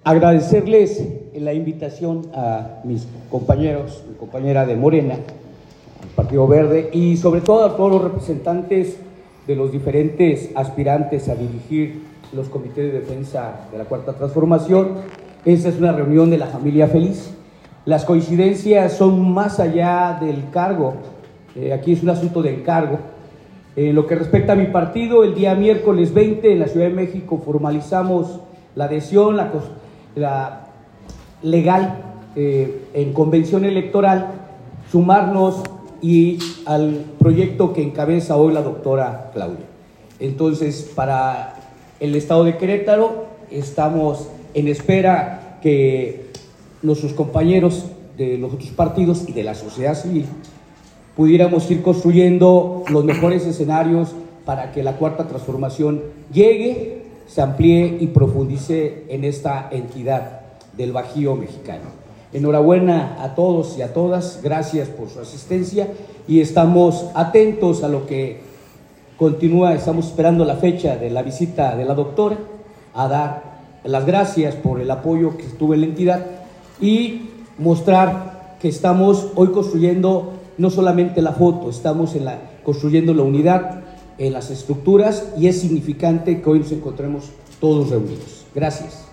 Agradecerles la invitación a mis compañeros, mi compañera de Morena, al Partido Verde, y sobre todo a todos los representantes de los diferentes aspirantes a dirigir los comités de defensa de la Cuarta Transformación. Esta es una reunión de la familia feliz. Las coincidencias son más allá del cargo. Aquí es un asunto de encargo. En lo que respecta a mi partido, el día miércoles 20 en la Ciudad de México formalizamos la adhesión, la legal en convención electoral, sumarnos y al proyecto que encabeza hoy la doctora Claudia. Entonces, para el estado de Querétaro estamos en espera que nuestros compañeros de los otros partidos y de la sociedad civil pudiéramos ir construyendo los mejores escenarios para que la Cuarta Transformación llegue, se amplíe y profundice en esta entidad del Bajío mexicano. Enhorabuena a todos y a todas, gracias por su asistencia y estamos atentos a lo que continúa. Estamos esperando la fecha de la visita de la doctora, a dar las gracias por el apoyo que tuvo en la entidad y mostrar que estamos hoy construyendo no solamente la foto, estamos construyendo la unidad en las estructuras y es significante que hoy nos encontremos todos reunidos. Gracias.